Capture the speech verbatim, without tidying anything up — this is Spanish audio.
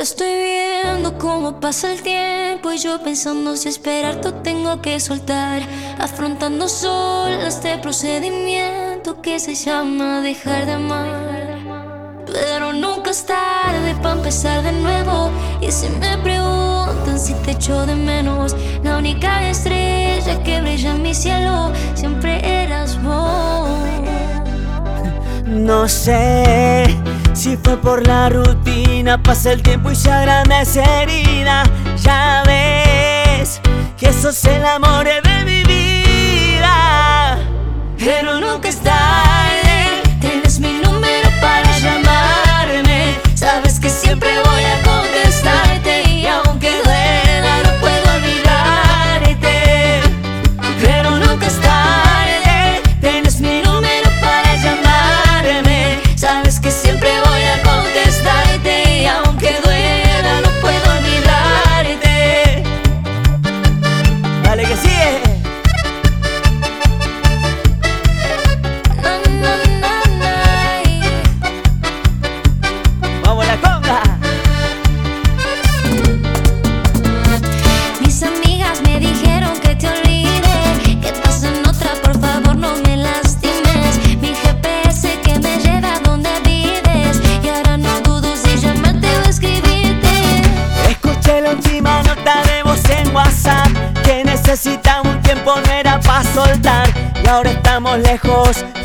estoy viendo cómo pasa el tiempo y yo pensando si esperarte o tengo que soltar, afrontando sola este procedimiento que se llama dejar de amar. Pero nunca es tarde para empezar de nuevo. Y si me preguntan si te echo de menos, la única estrella que brilla en mi cielo siempre eras vos. No sé si fue por la rutina, pasa el tiempo y se agranda esa herida. Ya ves que sos el amor de mi vida. Pero nunca es tarde, tienes mi número para llamarme. Sabes que siempre voy a contestarte y aunque duela no puedo olvidarte. Pero nunca es tarde, tienes mi número para llamarme. Sabes que siempre voy a contestarte y aunque duela no puedo olvidarte. Dale que sigue. Necesitamos un tiempo, no era pa' soltar. Y ahora estamos lejos,